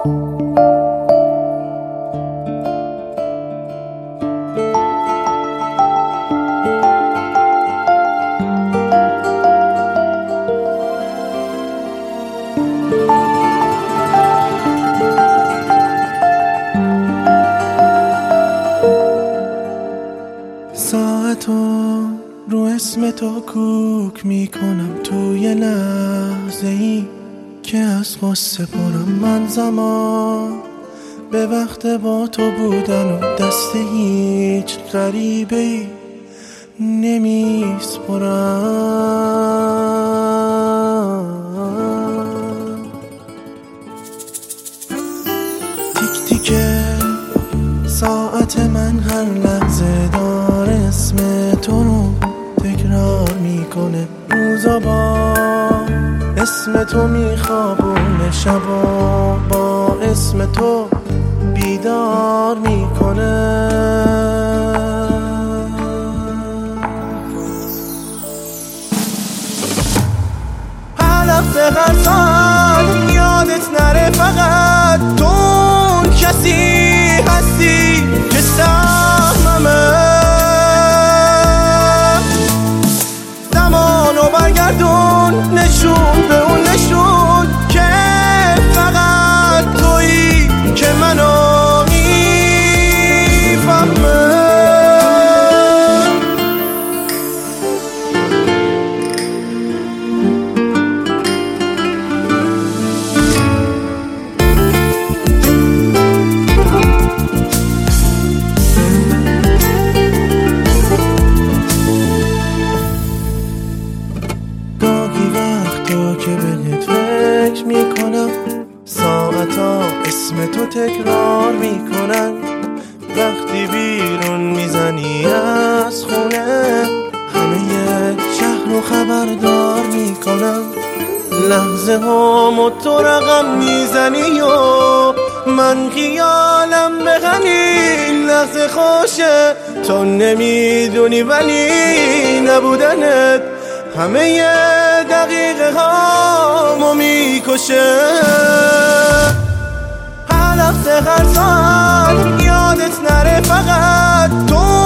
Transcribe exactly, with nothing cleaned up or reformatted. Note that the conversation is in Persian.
ساعتو رو اسم تو کوک میکنم توی لحظه ای که از غصه پرم من زمان به وقت با تو بودن و دست هیچ غریبه ای نمیسپرم. تیک تیکه ساعت من هر لحظه داره اسم تو رو تکرار میکنه، روزا با اسم تو میخوابونه، شبا با اسم تو بیدار میکنه. هر لحظه هر ساعت یادت نره فقط تو اون کسی هستی که سهممه. زمانو برگردون نشون به اون نشون که فقط تویی که منو میفهمه. تو که بهت فکر میکنم، ساعتا اسم تو تکرار میکنن، وقتی بیرون میزنی از خونه همه شهر رو خبردار میکنم. لحظه هامو تو رقم میزنی و من خیالم به همین لحظه خوشه. تو نمیدونی ولی نبودنت همه دقیقه هامو میکشه. هر لحظه هر ساعت یادت نره فقط تو